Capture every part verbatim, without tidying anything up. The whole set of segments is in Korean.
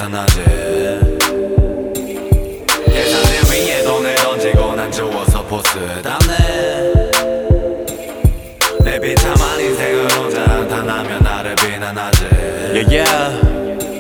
계산하지. 계산대 위에 돈을 던지고 난 좋아서 포스담네. 내 비참한 인생을 혼자 한탄하며 나를 비난하지. yeah, yeah.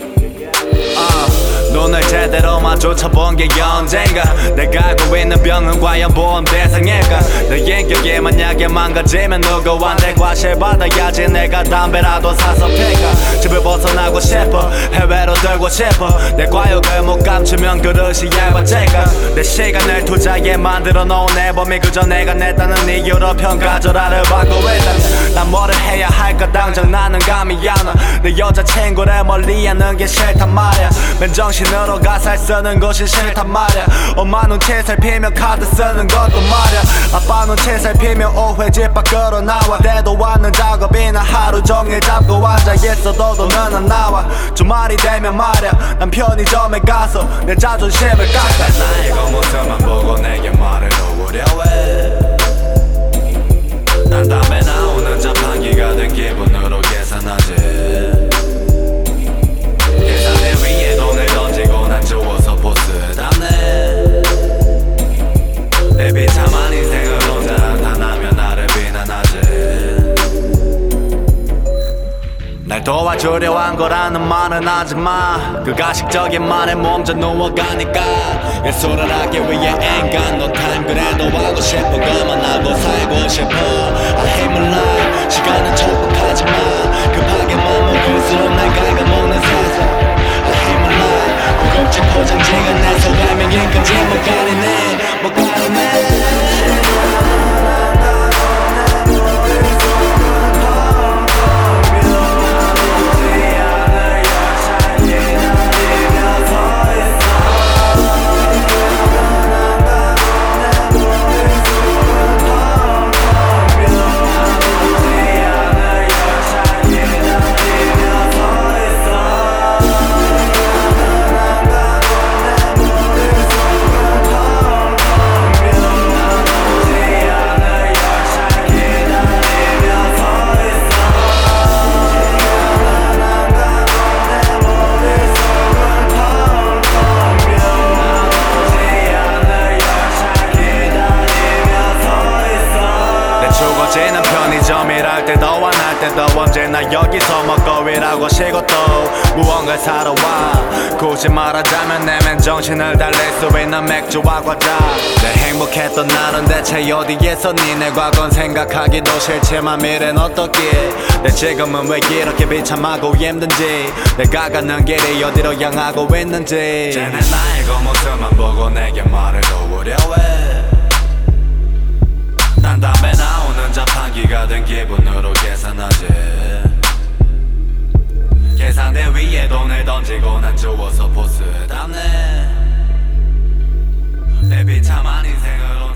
uh, 눈을 제대로 마주쳐본 게 언젠가. 내가 알고 있는 병은 과연 보험 대상일까. 내 인격이 만약에 망가지면 누구한테 과실받아야지. 내가 담배라도 사서 필까. 집을 벗어나고 싶어, 해외로 들고 싶어. 내 과욕을 못 감추면 그릇이 얇아질까. 내 시간을 투자해 만들어 놓은 앨범이 그저 내가 냈다는 이유로 평가절하를 받고 있다. 난 뭐를 해야 할까 당장 나는 감이 안 와. 내 여자친구를 멀리하는 게 싫단 말이야. 맨정신으로 가사를 쓰는 것이 싫단 말이야. 엄마 눈치 살피며 카드 쓰는 것도 말이야. 아빠 눈치 살피며 오해 집 밖으로 나와. 때도 않는 작업이나 하루 종일 잡고 앉아있어도 돈은 안 나와. 주말이 되면 말야 난 편의점에 가서 내 자존심을 깎아. 나의 겉모습만 보고 내게 말을 놓으려 해. 난 담배 나오는 자판기가 된 기분으로 계산하지. 계산대 위에 돈을 던지고 난 좋아서 포스담네. 내 비참한 인생을 혼자 한탄하며 나를 비난하지. 날 도와주려 한 거라는 말은 하지마. 그 가식적인 말에 몸져 누워가니까. 예술을 하기 위해 ain't got no time. 그래도 하고 싶어 그만하고 살고 싶어. I hate my life. 시간은 촉박하지마. 급하게만 먹을수록 날 갉아먹는 세상. I hate my life. 고급진 포장지가 내 소외명인까지 못 가리네 못 가리네. 죽어지는 편의점이랄 때도 안 할 때도 언제나 여기서 먹고 일하고 쉬고 또 무언가를 사러 와. 굳이 말하자면 내 맨정신을 달랠 수 있는 맥주와 과자. 내 행복했던 날은 대체 어디에서니. 내 과거는 생각하기도 싫지만 미래는 어떻게. 내 지금은 왜 이렇게 비참하고 힘든지. 내가 가는 길이 어디로 향하고 있는지. 쟤는 나의 겉모습만 보고 내게 말을 놓으려 해. 난 담배 나오는 자판기가 된 기분으로 계산하지. 계산대 위에 돈을 던지고 난 좋아서 포스담네. 내 비참한 인생을